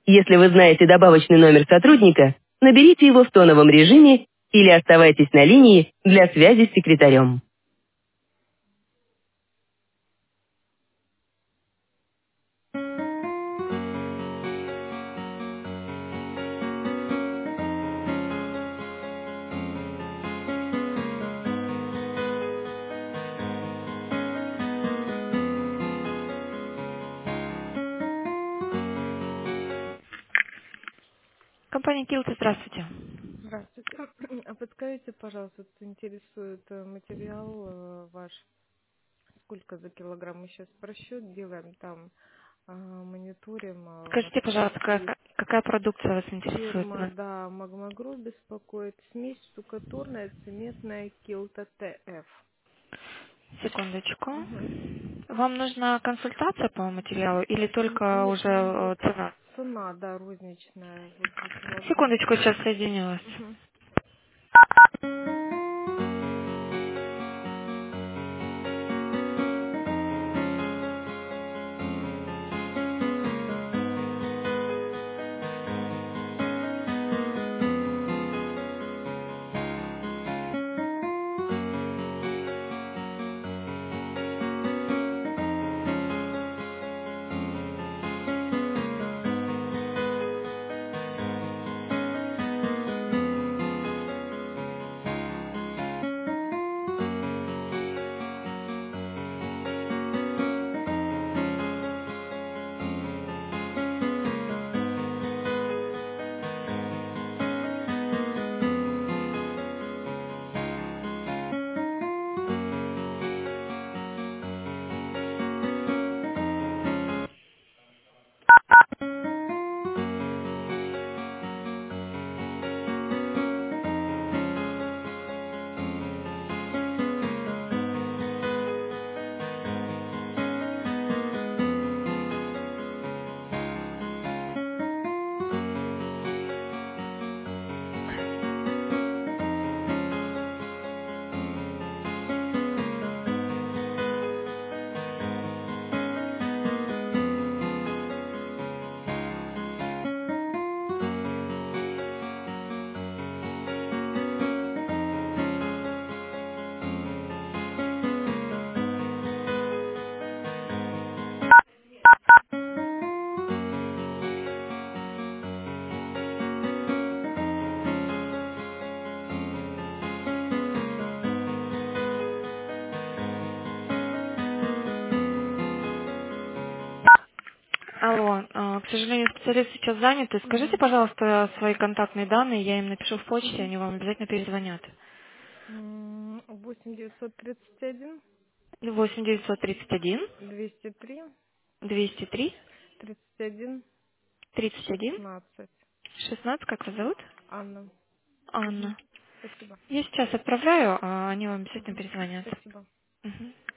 Если вы знаете добавочный номер сотрудника, наберите его в тоновом режиме или оставайтесь на линии для связи с секретарем. Компания Килти, здравствуйте. Здравствуйте. А подскажите, пожалуйста, вот интересует материал ваш. Сколько за килограмм мы сейчас просчет делаем, там мониторим Скажите, пожалуйста, и какая продукция вас фирма, интересует? да, Магмагру беспокоит. Смесь штукатурная, цементная, Килта ТФ. Секундочку. Угу. Вам нужна консультация по материалу или только Нет, уже нам вот цена? цена, да, розничная, вот за килограмм. Секундочку, сейчас соединю вас. Угу. Алло, к сожалению, специалист сейчас занят. Скажите, Угу. пожалуйста, свои контактные данные, я им напишу в почте, они вам обязательно перезвонят. 8 931 8 931 203 203 31 31 16. 16, как вас зовут? Анна. Угу. Анна. Спасибо. Я сейчас отправляю, а они вам обязательно Угу. перезвонят. Спасибо. Мгм.